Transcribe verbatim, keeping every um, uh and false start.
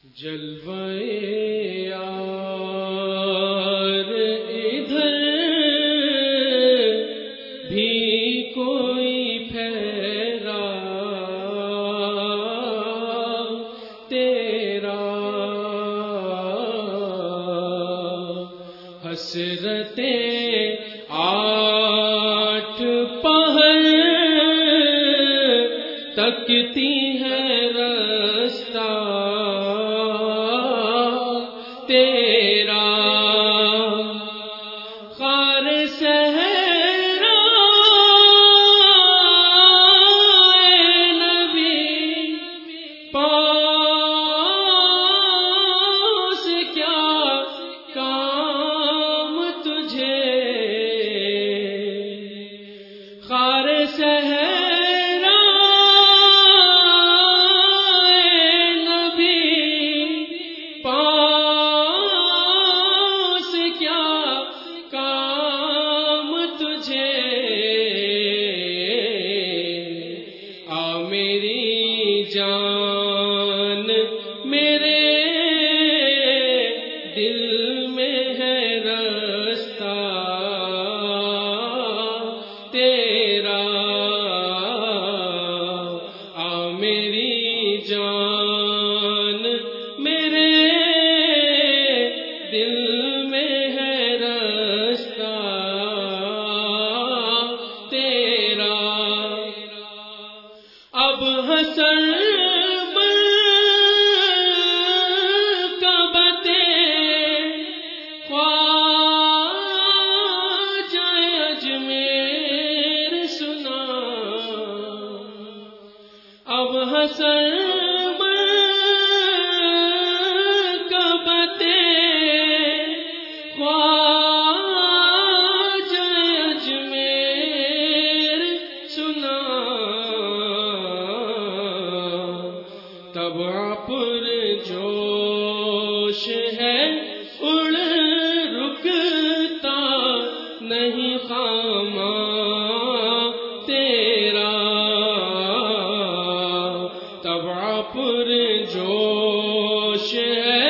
جلوے یار ادھر بھی کوئی پھیرا تیرا، حسرتیں آٹھ پہر تکتی ہے رستہ تیرا، خار صحرا اے نبی پاس کیا کام تجھے، خار صحرا جان میرے دل میں ہے رستہ تیرا، آ میری جان میرے دل میں ہے رستہ تیرا، اب حسن اب حسن مرکبتے خواجہ اجمیر سنا، طبع پر جوش ہے اڑ رکتا نہیں خامہ تیرا، طبع پر جوش ہے